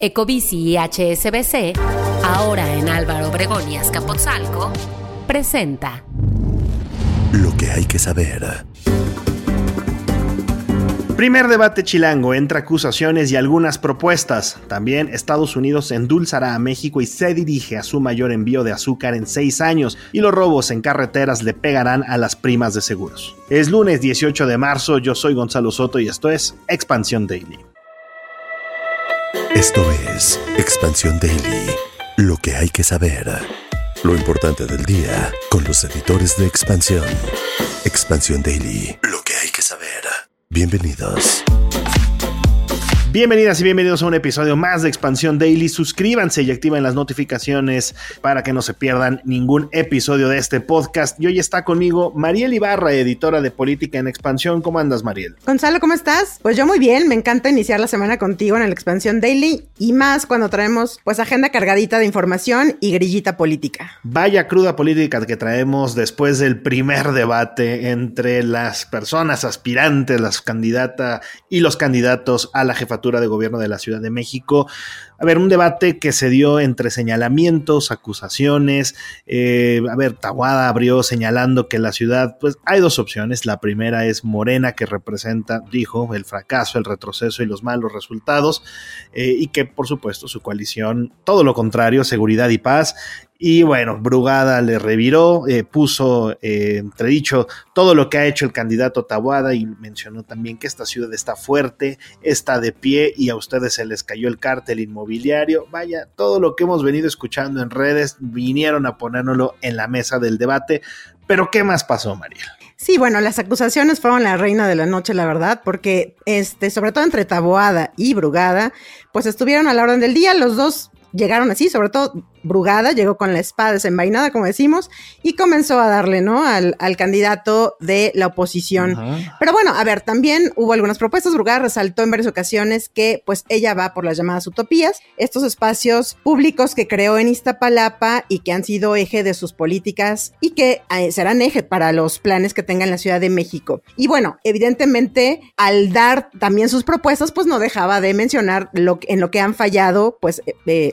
Ecobici y HSBC, ahora en Álvaro Obregón y Azcapotzalco, presenta Lo que hay que saber. Primer debate chilango, entre acusaciones y algunas propuestas. También Estados Unidos endulzará a México y se dirige a su mayor envío de azúcar en 6 años. Y los robos en carreteras le pegarán a las primas de seguros. Es lunes 18 de marzo, yo soy Gonzalo Soto y esto es Expansión Daily. Esto es Expansión Daily. Lo que hay que saber. Lo importante del día con los editores de Expansión. Expansión Daily. Lo que hay que saber. Bienvenidos. Bienvenidas y bienvenidos a un episodio más de Expansión Daily. Suscríbanse y activen las notificaciones para que no se pierdan ningún episodio de este podcast. Y hoy está conmigo Mariel Ibarra, editora de Política en Expansión. ¿Cómo andas, Mariel? Gonzalo, ¿cómo estás? Pues yo muy bien, me encanta iniciar la semana contigo en el Expansión Daily y más cuando traemos pues agenda cargadita de información y grillita política. Vaya cruda política que traemos después del primer debate entre las personas aspirantes, las candidatas y los candidatos a la jefatura de gobierno de la Ciudad de México. A ver, un debate que se dio entre señalamientos, acusaciones. Taboada abrió señalando que en la ciudad pues hay dos opciones. La primera es Morena, que representa, dijo, el fracaso, el retroceso y los malos resultados, y que por supuesto su coalición, todo lo contrario, seguridad y paz. Y bueno, Brugada le reviró, puso entredicho todo lo que ha hecho el candidato Taboada y mencionó también que esta ciudad está fuerte, está de pie y a ustedes se les cayó el cártel inmobiliario. Vaya, todo lo que hemos venido escuchando en redes vinieron a ponérnoslo en la mesa del debate. Pero ¿qué más pasó, Mariel? Sí, bueno, las acusaciones fueron la reina de la noche, la verdad, porque sobre todo entre Taboada y Brugada, pues estuvieron a la orden del día. Los dos llegaron así, sobre todo Brugada llegó con la espada desenvainada, como decimos, y comenzó a darle, ¿no?, al candidato de la oposición. Uh-huh. Pero bueno, a ver, también hubo algunas propuestas. Brugada resaltó en varias ocasiones que pues ella va por las llamadas utopías, estos espacios públicos que creó en Iztapalapa y que han sido eje de sus políticas y que serán eje para los planes que tenga en la Ciudad de México. Y bueno, evidentemente, al dar también sus propuestas, pues no dejaba de mencionar en lo que han fallado, pues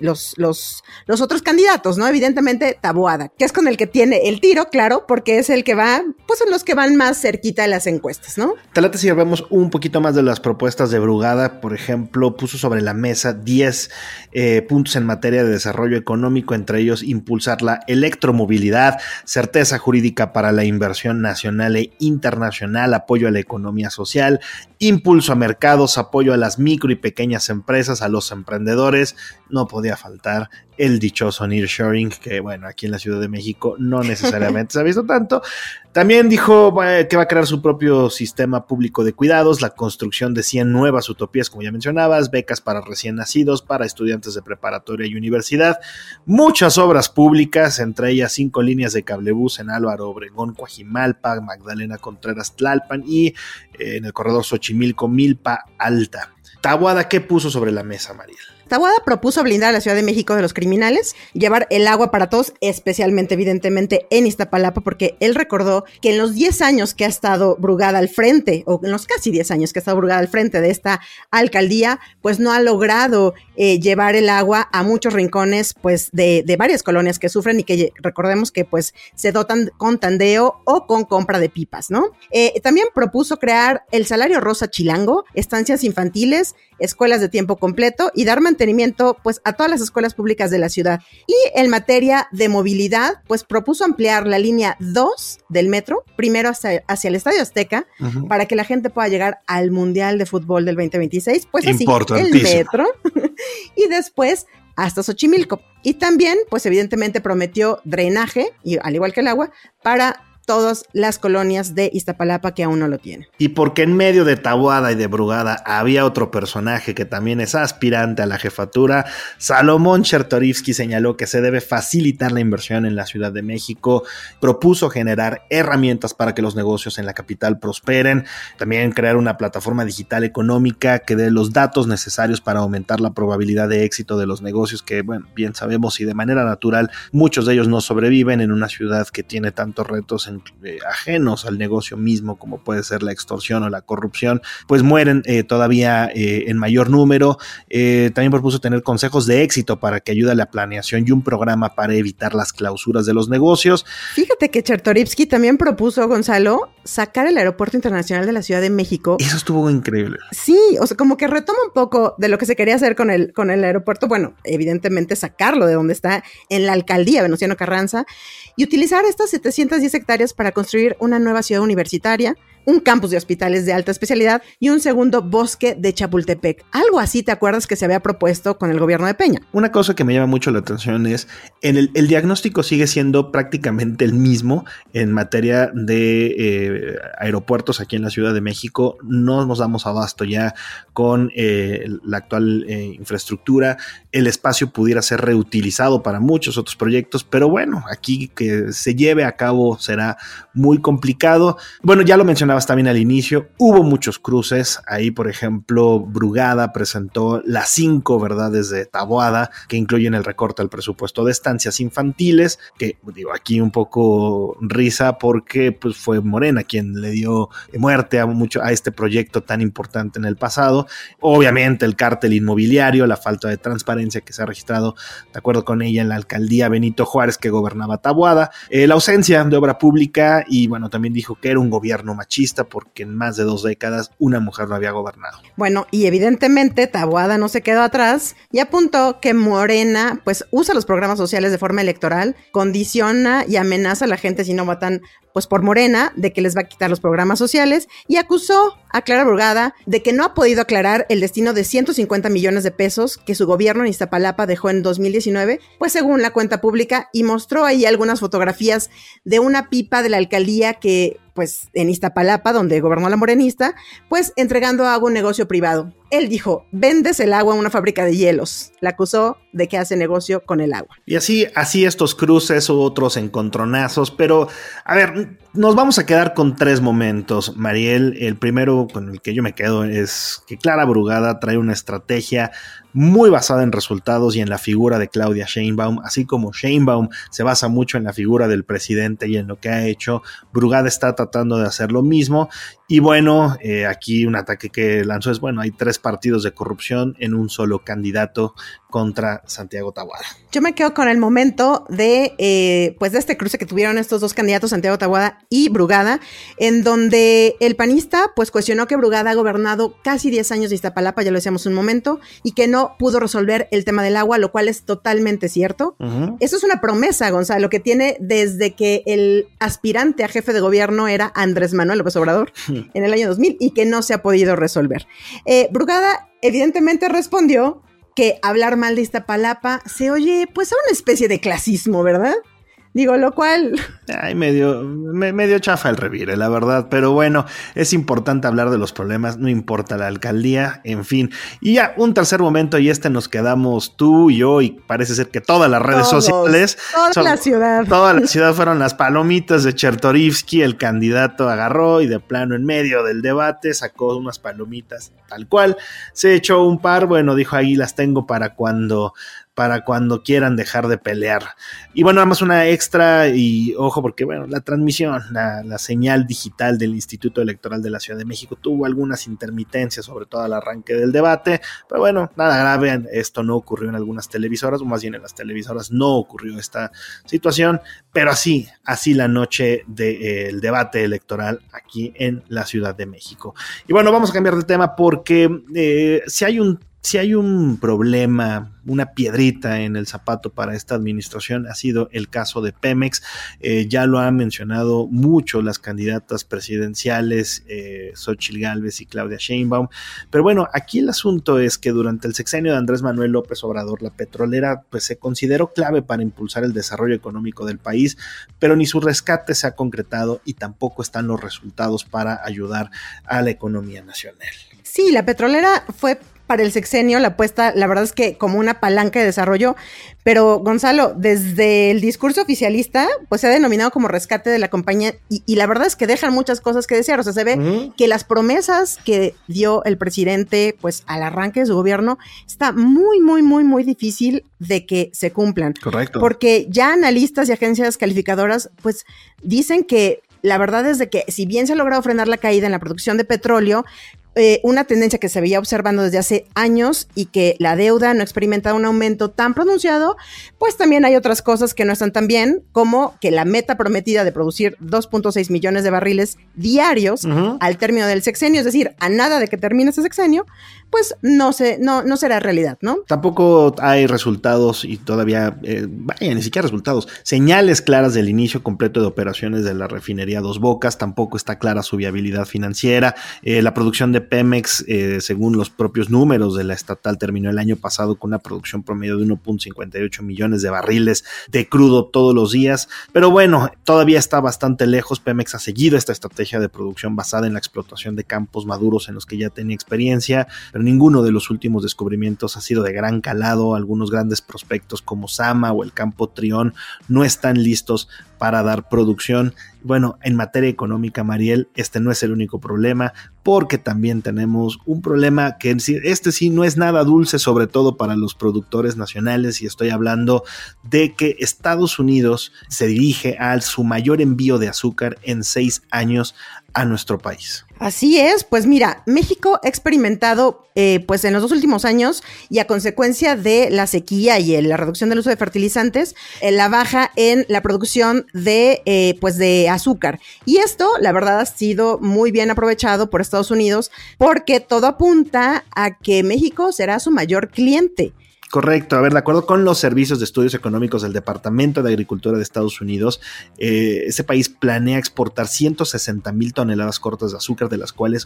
los otros candidatos, ¿no? Evidentemente Taboada, que es con el que tiene el tiro, claro, porque es el que va, pues son los que van más cerquita de las encuestas, ¿no? Te late si vemos un poquito más de las propuestas de Brugada. Por ejemplo, puso sobre la mesa 10 puntos en materia de desarrollo económico, entre ellos impulsar la electromovilidad, certeza jurídica para la inversión nacional e internacional, apoyo a la economía social, impulso a mercados, apoyo a las micro y pequeñas empresas, a los emprendedores. No podía faltar el dichoso nearshoring, que bueno, aquí en la Ciudad de México no necesariamente se ha visto tanto. También dijo que va a crear su propio sistema público de cuidados, la construcción de 100 nuevas utopías, como ya mencionabas, becas para recién nacidos, para estudiantes de preparatoria y universidad, muchas obras públicas, entre ellas 5 líneas de cablebús en Álvaro Obregón, Coajimalpa, Magdalena Contreras, Tlalpan y en el corredor Xochimilco, Milpa Alta. Taboada, ¿qué puso sobre la mesa, Mariel? Taboada propuso blindar a la Ciudad de México de los criminales, llevar el agua para todos, especialmente, evidentemente, en Iztapalapa, porque él recordó que en los 10 años que ha estado Brugada al frente, o en los casi 10 años que ha estado Brugada al frente de esta alcaldía, pues no ha logrado llevar el agua a muchos rincones, pues, de varias colonias que sufren y que recordemos que, pues, se dotan con tandeo o con compra de pipas, ¿no? También propuso crear el salario rosa chilango, estancias infantiles, escuelas de tiempo completo y dar mantenimiento pues a todas las escuelas públicas de la ciudad. Y en materia de movilidad, pues propuso ampliar la línea 2 del metro, primero hacia el Estadio Azteca, uh-huh, para que la gente pueda llegar al Mundial de Fútbol del 2026, pues así, el metro, y después hasta Xochimilco. Y también, pues evidentemente prometió drenaje, y al igual que el agua, para todas las colonias de Iztapalapa que aún no lo tienen. Y porque en medio de Taboada y de Brugada había otro personaje que también es aspirante a la jefatura, Salomón Chertorivsky señaló que se debe facilitar la inversión en la Ciudad de México, propuso generar herramientas para que los negocios en la capital prosperen, también crear una plataforma digital económica que dé los datos necesarios para aumentar la probabilidad de éxito de los negocios que, bueno, bien sabemos y de manera natural muchos de ellos no sobreviven en una ciudad que tiene tantos retos en ajenos al negocio mismo, como puede ser la extorsión o la corrupción, pues mueren todavía en mayor número. También propuso tener consejos de éxito para que ayude a la planeación y un programa para evitar las clausuras de los negocios. Fíjate que Chertorivsky también propuso, Gonzalo, sacar el Aeropuerto Internacional de la Ciudad de México. Eso estuvo increíble. Sí, o sea, como que retoma un poco de lo que se quería hacer con el aeropuerto. Bueno, evidentemente sacarlo de donde está en la alcaldía Venustiano Carranza y utilizar estas 710 hectáreas para construir una nueva ciudad universitaria, un campus de hospitales de alta especialidad y un segundo bosque de Chapultepec. Algo así, ¿te acuerdas que se había propuesto con el gobierno de Peña? Una cosa que me llama mucho la atención es el diagnóstico sigue siendo prácticamente el mismo en materia de aeropuertos aquí en la Ciudad de México. No nos damos abasto ya con la actual infraestructura. El espacio pudiera ser reutilizado para muchos otros proyectos, pero bueno, aquí que se lleve a cabo será muy complicado. Bueno, ya lo mencionabas también al inicio, hubo muchos cruces. Ahí, por ejemplo, Brugada presentó las 5 verdades de Taboada, que incluyen el recorte al presupuesto de estancias infantiles, que digo, aquí un poco risa porque pues fue Morena quien le dio muerte a este proyecto tan importante en el pasado. Obviamente el cártel inmobiliario, la falta de transparencia que se ha registrado, de acuerdo con ella, en la alcaldía Benito Juárez que gobernaba Taboada, la ausencia de obra pública y bueno, también dijo que era un gobierno machista porque en más de 2 décadas una mujer no había gobernado. Bueno, y evidentemente Taboada no se quedó atrás y apuntó que Morena pues usa los programas sociales de forma electoral, condiciona y amenaza a la gente si no votan pues por Morena, de que les va a quitar los programas sociales, y acusó a Clara Brugada de que no ha podido aclarar el destino de 150 millones de pesos que su gobierno en Iztapalapa dejó en 2019, pues según la cuenta pública, y mostró ahí algunas fotografías de una pipa de la alcaldía que pues en Iztapalapa, donde gobernó la morenista, pues entregando agua a un negocio privado. Él dijo, vendes el agua a una fábrica de hielos. La acusó de que hace negocio con el agua. Y así estos cruces u otros encontronazos, pero a ver, nos vamos a quedar con 3 momentos, Mariel. El primero con el que yo me quedo es que Clara Brugada trae una estrategia muy basada en resultados y en la figura de Claudia Sheinbaum, así como Sheinbaum se basa mucho en la figura del presidente y en lo que ha hecho. Brugada está tratando de hacer lo mismo y bueno, aquí un ataque que lanzó es, bueno, hay 3 partidos de corrupción en un solo candidato contra Santiago Taboada. Yo me quedo con el momento de pues de este cruce que tuvieron estos 2 candidatos, Santiago Taboada y Brugada, en donde el panista pues cuestionó que Brugada ha gobernado casi 10 años de Iztapalapa, ya lo decíamos un momento, y que no pudo resolver el tema del agua, lo cual es totalmente cierto. Eso es una promesa, Gonzalo, que tiene desde que el aspirante a jefe de gobierno era Andrés Manuel López Obrador en el año 2000 y que no se ha podido resolver. Brugada evidentemente respondió que hablar mal de Iztapalapa se oye pues a una especie de clasismo, ¿verdad? Digo, lo cual... Ay, medio chafa el revire, la verdad. Pero bueno, es importante hablar de los problemas, no importa la alcaldía, en fin. Y ya, un tercer momento, y nos quedamos tú y yo, y parece ser que todas las redes sociales... Toda la ciudad. Toda la ciudad fueron las palomitas de Chertorivsky. El candidato agarró y de plano en medio del debate sacó unas palomitas tal cual. Se echó un par, bueno, dijo, ahí las tengo para cuando quieran dejar de pelear. Y bueno, nada más una extra y ojo porque bueno, la transmisión, la señal digital del Instituto Electoral de la Ciudad de México tuvo algunas intermitencias, sobre todo al arranque del debate, pero bueno, nada grave, esto no ocurrió en algunas televisoras, o más bien en las televisoras no ocurrió esta situación, pero así la noche del debate electoral aquí en la Ciudad de México. Y bueno, vamos a cambiar de tema porque si hay un problema, una piedrita en el zapato para esta administración, ha sido el caso de Pemex. Ya lo han mencionado mucho las candidatas presidenciales, Xóchitl Gálvez y Claudia Sheinbaum. Pero bueno, aquí el asunto es que durante el sexenio de Andrés Manuel López Obrador, la petrolera pues se consideró clave para impulsar el desarrollo económico del país, pero ni su rescate se ha concretado y tampoco están los resultados para ayudar a la economía nacional. Sí, la petrolera fue para el sexenio la apuesta, la verdad es que como una palanca de desarrollo, pero Gonzalo, desde el discurso oficialista, pues se ha denominado como rescate de la compañía y la verdad es que dejan muchas cosas que desear, o sea, se ve que las promesas que dio el presidente, pues al arranque de su gobierno, está muy, muy, muy, muy difícil de que se cumplan. Correcto. Porque ya analistas y agencias calificadoras, pues dicen que la verdad es de que si bien se ha logrado frenar la caída en la producción de petróleo, una tendencia que se veía observando desde hace años y que la deuda no ha experimentado un aumento tan pronunciado, pues también hay otras cosas que no están tan bien, como que la meta prometida de producir 2.6 millones de barriles diarios al término del sexenio, es decir, a nada de que termine ese sexenio, pues no será realidad, ¿no? Tampoco hay resultados y todavía, ni siquiera resultados, señales claras del inicio completo de operaciones de la refinería Dos Bocas, tampoco está clara su viabilidad financiera, la producción de Pemex, según los propios números de la estatal, terminó el año pasado con una producción promedio de 1.58 millones de barriles de crudo todos los días, pero bueno, todavía está bastante lejos. Pemex ha seguido esta estrategia de producción basada en la explotación de campos maduros en los que ya tenía experiencia, pero ninguno de los últimos descubrimientos ha sido de gran calado. Algunos grandes prospectos como Sama o el campo Trión no están listos para dar producción. Bueno, en materia económica, Mariel, este no es el único problema, porque también tenemos un problema que este sí no es nada dulce, sobre todo para los productores nacionales, y estoy hablando de que Estados Unidos se dirige a su mayor envío de azúcar en 6 años a nuestro país. Así es, pues mira, México ha experimentado pues en los 2 últimos años, y a consecuencia de la sequía y la reducción del uso de fertilizantes, la baja en la producción de azúcar. Y esto, la verdad, ha sido muy bien aprovechado por Estados Unidos, porque todo apunta a que México será su mayor cliente. Correcto. A ver, de acuerdo con los servicios de estudios económicos del Departamento de Agricultura de Estados Unidos, ese país planea exportar 160,000 toneladas cortas de azúcar, de las cuales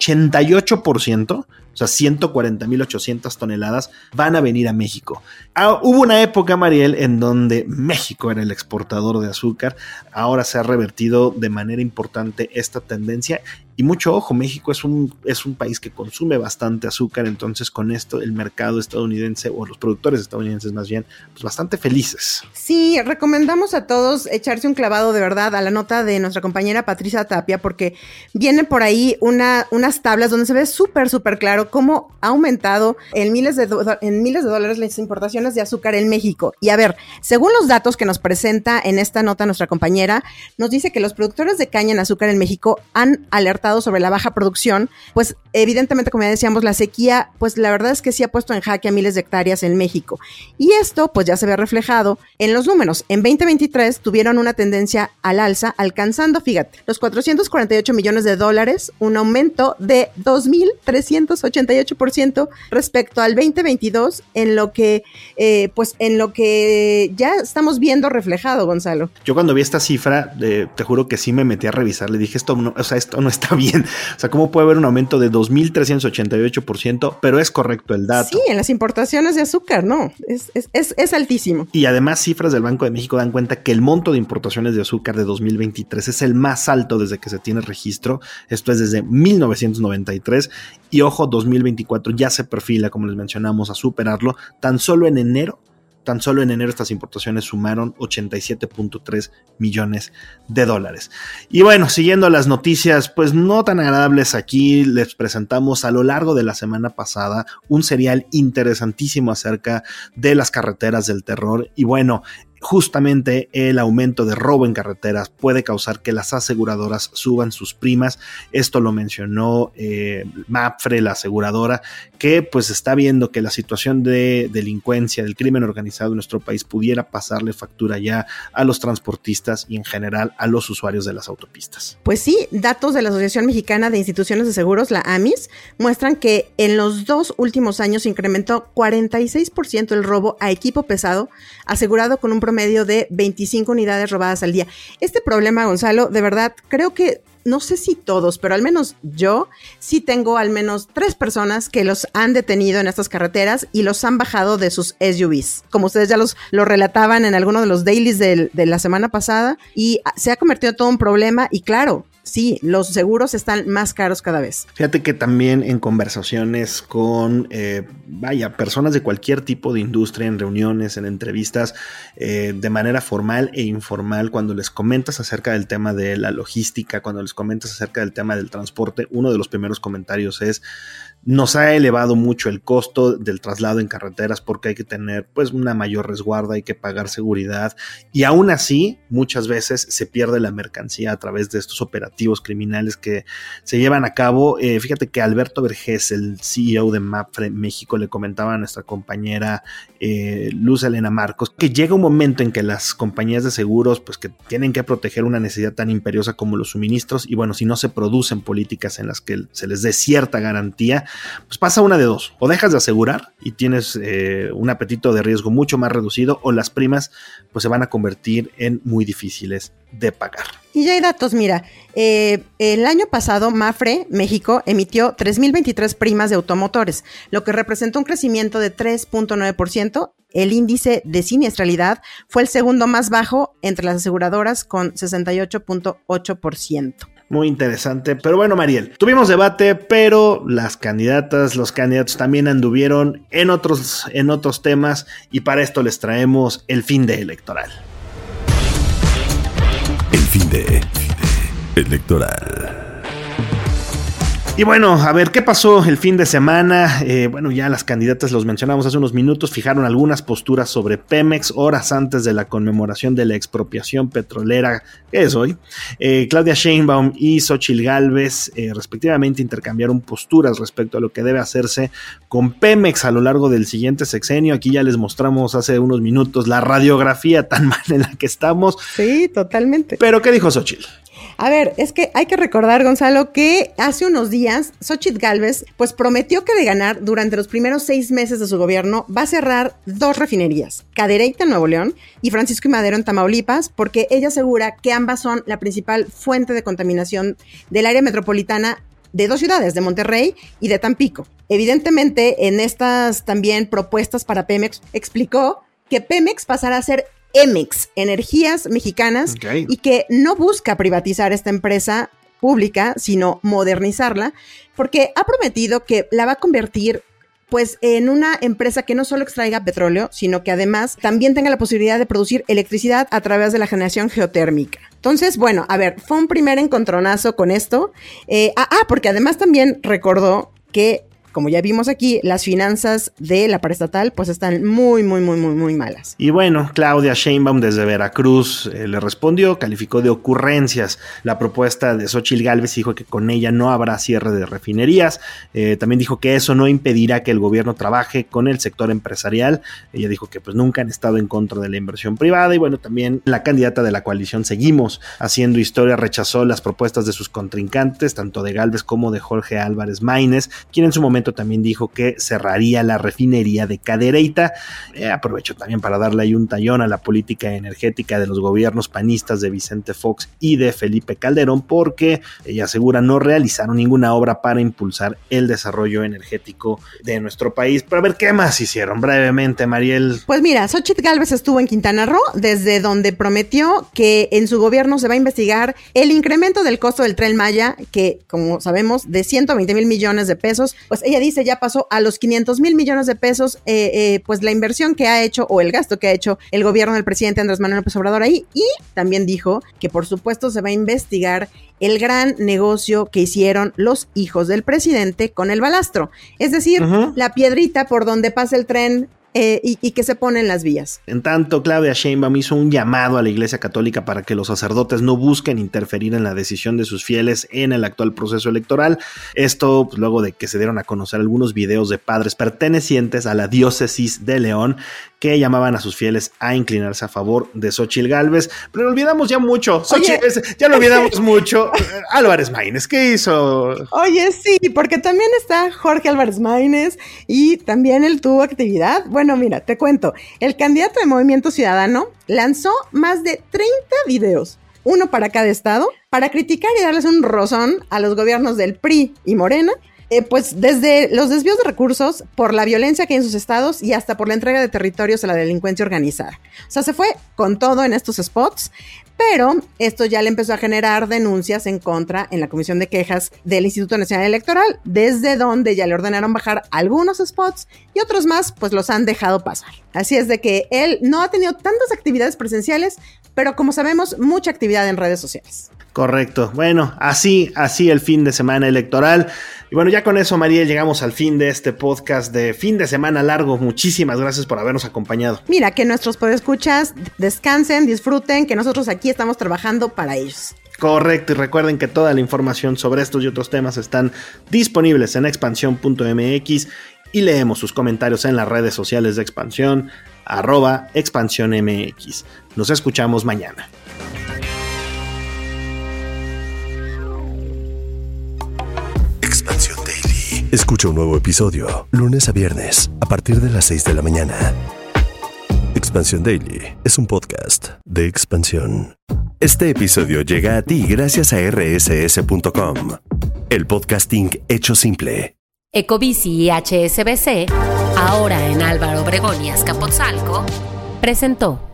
88%, o sea, 140,800 toneladas, van a venir a México. Hubo una época, Mariel, en donde México era el exportador de azúcar. Ahora se ha revertido de manera importante esta tendencia. Y mucho ojo, México es un país que consume bastante azúcar, entonces con esto el mercado estadounidense, o los productores estadounidenses más bien, pues bastante felices. Sí, recomendamos a todos echarse un clavado de verdad a la nota de nuestra compañera Patricia Tapia, porque viene por ahí unas tablas donde se ve súper claro cómo ha aumentado en miles de dólares las importaciones de azúcar en México. Y a ver, según los datos que nos presenta en esta nota nuestra compañera, nos dice que los productores de caña en azúcar en México han alertado sobre la baja producción, pues evidentemente, como ya decíamos, la sequía, pues la verdad es que sí ha puesto en jaque a miles de hectáreas en México. Y esto pues ya se ve reflejado en los números. En 2023 tuvieron una tendencia al alza, alcanzando, fíjate, los 448 millones de dólares, un aumento de 2,388% respecto al 2022, en lo que ya estamos viendo reflejado, Gonzalo. Yo cuando vi esta cifra, te juro que sí me metí a revisar, le dije, esto no está bien. O sea, ¿cómo puede haber un aumento de 2,388%? Pero es correcto el dato. Sí, en las importaciones de azúcar, no, es altísimo. Y además, cifras del Banco de México dan cuenta que el monto de importaciones de azúcar de 2023 es el más alto desde que se tiene registro. Esto es desde 1993. Y ojo, 2024 ya se perfila, como les mencionamos, a superarlo. Tan solo en enero estas importaciones sumaron 87.3 millones de dólares. Y bueno, siguiendo las noticias, pues no tan agradables, aquí les presentamos a lo largo de la semana pasada un serial interesantísimo acerca de las carreteras del terror. Y bueno, justamente el aumento de robo en carreteras puede causar que las aseguradoras suban sus primas. Esto lo mencionó Mapfre, la aseguradora, que pues está viendo que la situación de delincuencia, del crimen organizado en nuestro país pudiera pasarle factura ya a los transportistas y en general a los usuarios de las autopistas. Pues sí, datos de la Asociación Mexicana de Instituciones de Seguros, la AMIS, muestran que en los 2 últimos años se incrementó 46% el robo a equipo pesado, asegurado con un promedio de 25 unidades robadas al día. Este problema, Gonzalo, de verdad, creo que no sé si todos, pero al menos yo sí tengo al menos 3 personas que los han detenido en estas carreteras y los han bajado de sus SUVs. Como ustedes ya lo relataban en alguno de los dailies de la semana pasada, y se ha convertido en todo un problema. Y claro, sí, los seguros están más caros cada vez. Fíjate que también en conversaciones con, personas de cualquier tipo de industria, en reuniones, en entrevistas, de manera formal e informal, cuando les comentas acerca del tema de la logística, cuando les comentas acerca del tema del transporte, uno de los primeros comentarios es: nos ha elevado mucho el costo del traslado en carreteras porque hay que tener pues una mayor resguarda, hay que pagar seguridad y aún así muchas veces se pierde la mercancía a través de estos operativos criminales que se llevan a cabo. Fíjate que Alberto Vergés, el CEO de Mapfre México, le comentaba a nuestra compañera Luz Elena Marcos que llega un momento en que las compañías de seguros pues que tienen que proteger una necesidad tan imperiosa como los suministros y bueno, si no se producen políticas en las que se les dé cierta garantía, pues pasa una de dos: o dejas de asegurar y tienes un apetito de riesgo mucho más reducido, o las primas pues se van a convertir en muy difíciles de pagar. Y ya hay datos, mira, el año pasado Mapfre México emitió 3,023 primas de automotores, lo que representó un crecimiento de 3.9%. El índice de siniestralidad fue el segundo más bajo entre las aseguradoras con 68.8%. Muy interesante, pero bueno, Mariel, tuvimos debate, pero las candidatas, los candidatos también anduvieron en otros temas y para esto les traemos el fin de electoral. El fin de electoral. Y bueno, a ver, ¿qué pasó el fin de semana? Bueno, ya las candidatas, los mencionamos hace unos minutos, fijaron algunas posturas sobre Pemex horas antes de la conmemoración de la expropiación petrolera, que es hoy. Claudia Sheinbaum y Xóchitl Gálvez, respectivamente, intercambiaron posturas respecto a lo que debe hacerse con Pemex a lo largo del siguiente sexenio. Aquí ya les mostramos hace unos minutos la radiografía tan mal en la que estamos. Sí, totalmente. Pero, ¿qué dijo Xóchitl? A ver, es que hay que recordar, Gonzalo, que hace unos días Xóchitl Gálvez pues prometió que de ganar durante los primeros 6 meses de su gobierno va a cerrar 2 refinerías, Cadereyta en Nuevo León y Francisco y Madero en Tamaulipas, porque ella asegura que ambas son la principal fuente de contaminación del área metropolitana de 2 ciudades, de Monterrey y de Tampico. Evidentemente, en estas también propuestas para Pemex, explicó que Pemex pasará a ser Emex, Energías Mexicanas, okay, y que no busca privatizar esta empresa pública, sino modernizarla, porque ha prometido que la va a convertir pues en una empresa que no solo extraiga petróleo, sino que además también tenga la posibilidad de producir electricidad a través de la generación geotérmica. Entonces, bueno, a ver, fue un primer encontronazo con esto, porque además también recordó que, como ya vimos aquí, las finanzas de la paraestatal pues están muy malas. Y bueno, Claudia Sheinbaum desde Veracruz le respondió, calificó de ocurrencias la propuesta de Xóchitl Gálvez y dijo que con ella no habrá cierre de refinerías. También dijo que eso no impedirá que el gobierno trabaje con el sector empresarial. Ella dijo que pues nunca han estado en contra de la inversión privada y bueno, también la candidata de la coalición Seguimos Haciendo Historia rechazó las propuestas de sus contrincantes, tanto de Gálvez como de Jorge Álvarez Maínez, quien en su momento también dijo que cerraría la refinería de Cadereyta. Aprovecho también para darle ahí un tallón a la política energética de los gobiernos panistas de Vicente Fox y de Felipe Calderón, porque ella asegura no realizaron ninguna obra para impulsar el desarrollo energético de nuestro país. Pero a ver, ¿qué más hicieron? Brevemente, Mariel. Pues mira, Xóchitl Gálvez estuvo en Quintana Roo, desde donde prometió que en su gobierno se va a investigar el incremento del costo del Tren Maya, que como sabemos, de 120,000 millones de pesos, pues ella dice ya pasó a los 500,000 millones de pesos, pues la inversión que ha hecho o el gasto que ha hecho el gobierno del presidente Andrés Manuel López Obrador ahí, y también dijo que por supuesto se va a investigar el gran negocio que hicieron los hijos del presidente con el balastro, es decir, la piedrita por donde pasa el tren y que se ponen las vías. En tanto, Claudia Sheinbaum hizo un llamado a la Iglesia Católica para que los sacerdotes no busquen interferir en la decisión de sus fieles en el actual proceso electoral. Esto pues, luego de que se dieron a conocer algunos videos de padres pertenecientes a la diócesis de León que llamaban a sus fieles a inclinarse a favor de Xóchitl Gálvez. Pero olvidamos ya mucho. Ya lo olvidamos mucho. Álvarez Maínez, ¿qué hizo? Oye, sí, porque también está Jorge Álvarez Maínez y también él tuvo actividad. Bueno, mira, te cuento. El candidato de Movimiento Ciudadano lanzó más de 30 videos, uno para cada estado, para criticar y darles un rozón a los gobiernos del PRI y Morena, pues desde los desvíos de recursos, por la violencia que hay en sus estados y hasta por la entrega de territorios a la delincuencia organizada. O sea, se fue con todo en estos spots, pero esto ya le empezó a generar denuncias en contra en la Comisión de Quejas del Instituto Nacional Electoral, desde donde ya le ordenaron bajar algunos spots y otros más pues los han dejado pasar. Así es de que él no ha tenido tantas actividades presenciales, pero como sabemos, mucha actividad en redes sociales. Correcto. Bueno, así el fin de semana electoral. Y bueno, ya con eso, Mariel, llegamos al fin de este podcast de fin de semana largo. Muchísimas gracias por habernos acompañado. Mira, que nuestros podescuchas descansen, disfruten, que nosotros aquí estamos trabajando para ellos. Correcto, y recuerden que toda la información sobre estos y otros temas están disponibles en expansión.mx y leemos sus comentarios en las redes sociales de Expansión, @expansiónmx. Nos escuchamos mañana. Expansión Daily. Escucha un nuevo episodio lunes a viernes a partir de las 6 de la mañana. Expansión Daily es un podcast de Expansión. Este episodio llega a ti gracias a rss.com, el podcasting hecho simple. Ecobici y HSBC, ahora en Álvaro Obregón y Azcapotzalco, presentó